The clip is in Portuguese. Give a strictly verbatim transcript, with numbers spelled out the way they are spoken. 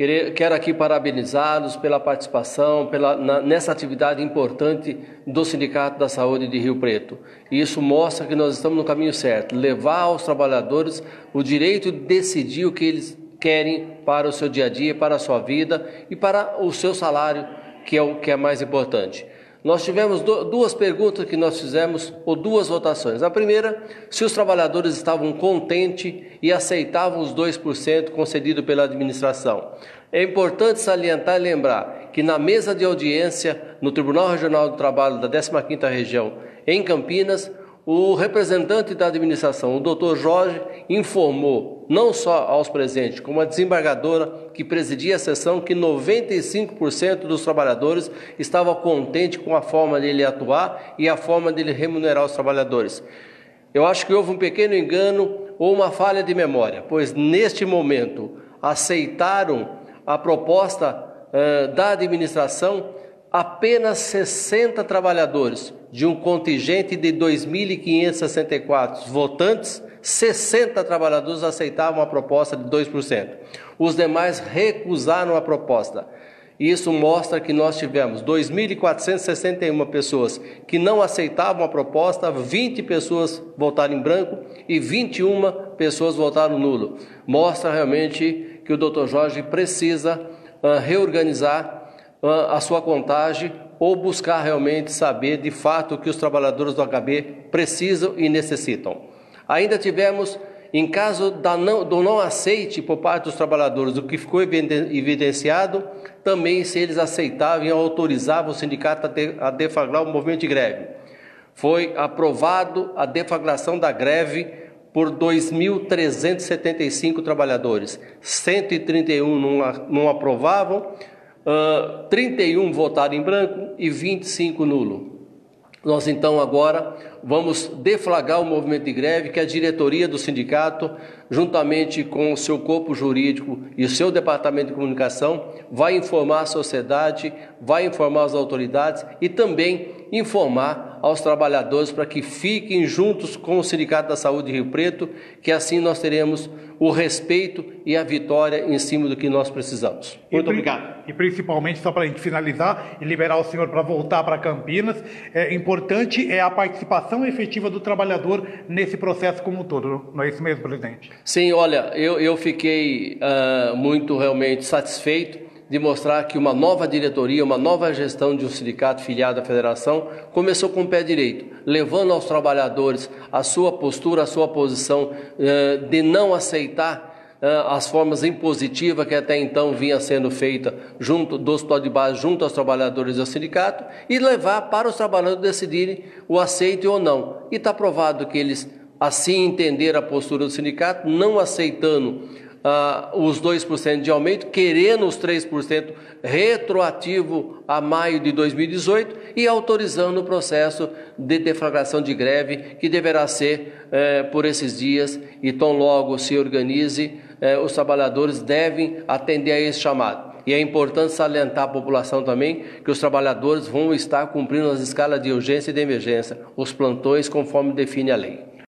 Quero aqui parabenizá-los pela participação, pela, na, nessa atividade importante do Sindicato da Saúde de Rio Preto. Isso mostra que nós estamos no caminho certo, levar aos trabalhadores o direito de decidir o que eles querem para o seu dia a dia, para a sua vida e para o seu salário, que é o que é mais importante. Nós tivemos duas perguntas que nós fizemos, ou duas votações. A primeira, se os trabalhadores estavam contentes e aceitavam os dois por cento concedido pela administração. É importante salientar e lembrar que na mesa de audiência no Tribunal Regional do Trabalho da décima quinta Região, em Campinas, o representante da administração, o doutor Jorge, informou, não só aos presentes, como a desembargadora que presidia a sessão, que noventa e cinco por cento dos trabalhadores estavam contentes com a forma dele atuar e a forma dele remunerar os trabalhadores. Eu acho que houve um pequeno engano ou uma falha de memória, pois neste momento aceitaram a proposta uh, da administração apenas sessenta trabalhadores, de um contingente de dois mil quinhentos e sessenta e quatro votantes, sessenta trabalhadores aceitavam a proposta de dois por cento. Os demais recusaram a proposta. Isso mostra que nós tivemos dois mil quatrocentas e sessenta e uma pessoas que não aceitavam a proposta, vinte pessoas votaram em branco e vinte e uma pessoas votaram nulo. Mostra realmente que o doutor Jorge precisa uh, reorganizar a sua contagem ou buscar realmente saber de fato o que os trabalhadores do H B precisam e necessitam. Ainda tivemos, em caso da não, do não aceite por parte dos trabalhadores, o que ficou evidenciado, também se eles aceitavam e autorizavam o sindicato a, de, a deflagrar o movimento de greve. Foi aprovado a deflagração da greve por dois mil trezentos e setenta e cinco trabalhadores, cento e trinta e um não, não aprovavam, Uh, trinta e um votaram em branco e vinte e cinco nulo. Nós então agora vamos deflagrar o movimento de greve que a diretoria do sindicato, juntamente com o seu corpo jurídico e o seu departamento de comunicação, vai informar a sociedade, vai informar as autoridades e também informar aos trabalhadores para que fiquem juntos com o Sindicato da Saúde de Rio Preto, que assim nós teremos o respeito e a vitória em cima do que nós precisamos. Muito e, obrigado. E principalmente, só para a gente finalizar e liberar o senhor para voltar para Campinas, é importante é a participação efetiva do trabalhador nesse processo como um todo, não é isso mesmo, presidente? Sim, olha, eu, eu fiquei uh, muito realmente satisfeito de mostrar que uma nova diretoria, uma nova gestão de um sindicato filiado à federação começou com o pé direito, levando aos trabalhadores a sua postura, a sua posição uh, de não aceitar uh, as formas impositivas que até então vinha sendo feita junto do hospital de base, junto aos trabalhadores do sindicato, e levar para os trabalhadores decidirem o aceite ou não. E está provado que eles assim entenderam a postura do sindicato, não aceitando Uh, os dois por cento de aumento, querendo os três por cento retroativo a maio de dois mil e dezoito e autorizando o processo de deflagração de greve que deverá ser eh, por esses dias e tão logo se organize, eh, os trabalhadores devem atender a esse chamado. E é importante salientar à população também que os trabalhadores vão estar cumprindo as escalas de urgência e de emergência, os plantões conforme define a lei.